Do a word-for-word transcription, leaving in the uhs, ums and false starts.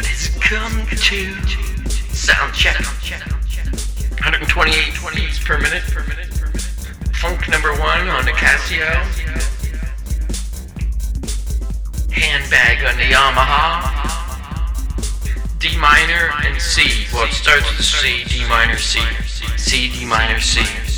what has come to sound check. one hundred twenty-eight beats per minute. Funk number one on the Casio. Handbag on the Yamaha. D minor and C. Well, it starts with C, D minor, C. C, D minor, C.